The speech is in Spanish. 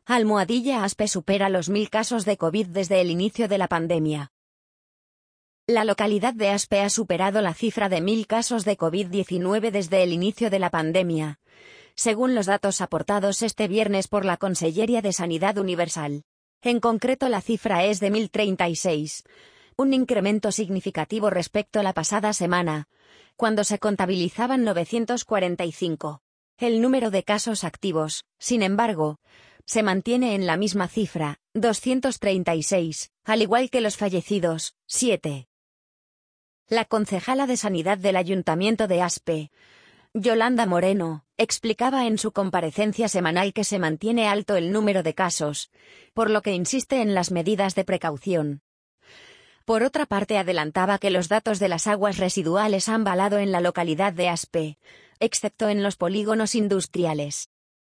Aspe supera los 1000 casos de COVID desde el inicio de la pandemia. La localidad de Aspe ha superado la cifra de 1000 casos de COVID-19 desde el inicio de la pandemia, según los datos aportados este viernes por la Conselleria de Sanidad Universal. En concreto, la cifra es de 1036, un incremento significativo respecto a la pasada semana, cuando se contabilizaban 945. El número de casos activos, sin embargo, se mantiene en la misma cifra, 236, al igual que los fallecidos, 7. La concejala de Sanidad del Ayuntamiento de Aspe, Yolanda Moreno, explicaba en su comparecencia semanal que se mantiene alto el número de casos, por lo que insiste en las medidas de precaución. Por otra parte, adelantaba que los datos de las aguas residuales han balado en la localidad de Aspe, excepto en los polígonos industriales.